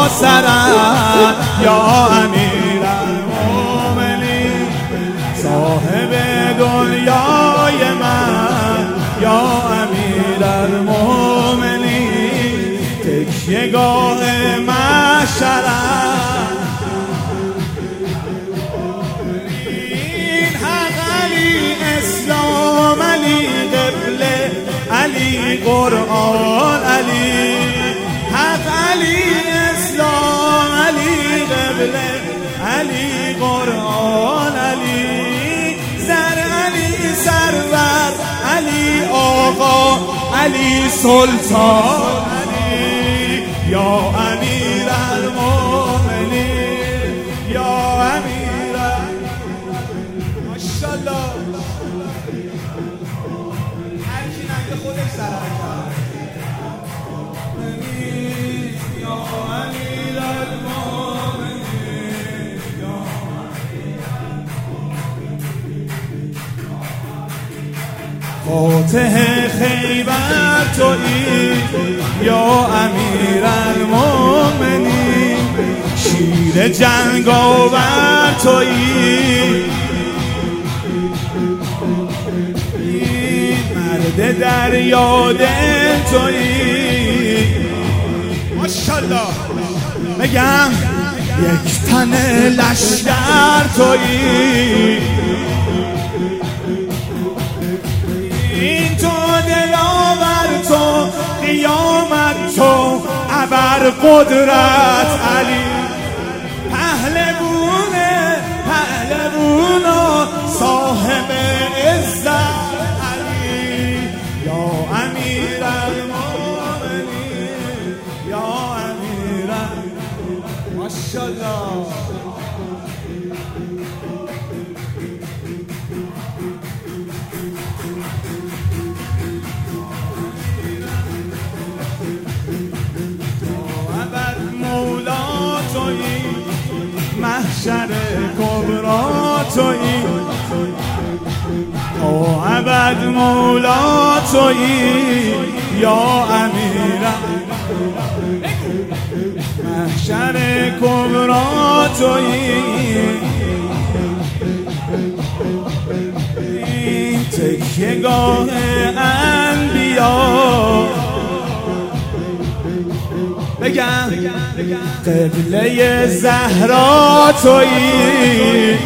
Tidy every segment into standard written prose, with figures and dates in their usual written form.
سرم یا امیر المؤمنین، صاحب دنیای من یا امیر المؤمنین، تکیه‌گاه محشرم. این حق علی اسلام، علی قبله، علی قرآن، علی حق، علی اسلام، علی قبله، علی قرآن، علی زر، علی سرور، علی آقا، علی سلطان، علی یا امیر المؤمنین، یا امیر ماشاءالله. هر کی نگه خودش سرک کرد. یا امیر المؤمنین، فاتح خیبر تویی یا امیر المؤمنین، شیر جنگاور تویی، مرد دریا دل تویی. ماشاءالله. بگم یک تن لشکر تویی، این تو دلاور تو، قیامت تو، ابر قدرت علی، پهلوونه پهلوونا، صاحب عزت علی یا امیر المؤمنین، یا امیر ماشاءالله. محشر کبرا تویی، تا ابد مولا تویی یا امیر. محشر کبرا تویی، این تکیه‌گاه انبیا. بگم قبله زهرا تویی،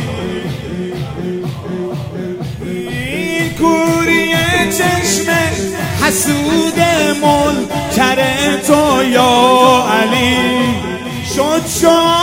این کوری چشم حسود منکر تو یا علی، شد